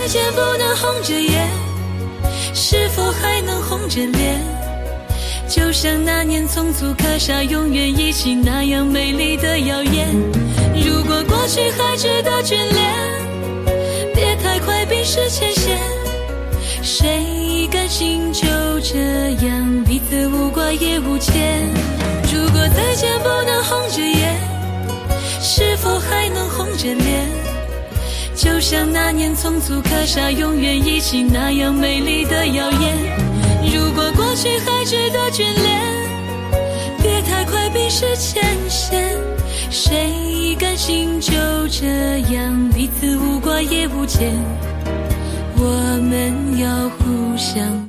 见不能红着眼，是否还能红着脸？就像那年匆促刻下永远一起那样美丽的谣言。如果过去还值得眷恋，别太快冰释前嫌。谁甘心就这样彼此无挂也无牵？如果再见不能红着眼，是否还能红着脸？就像那年匆促刻下永远一起那样美丽的谣言。如果过去还值得眷恋，别太快冰释前嫌。谁甘心就这样彼此无挂也无牵？我们要互相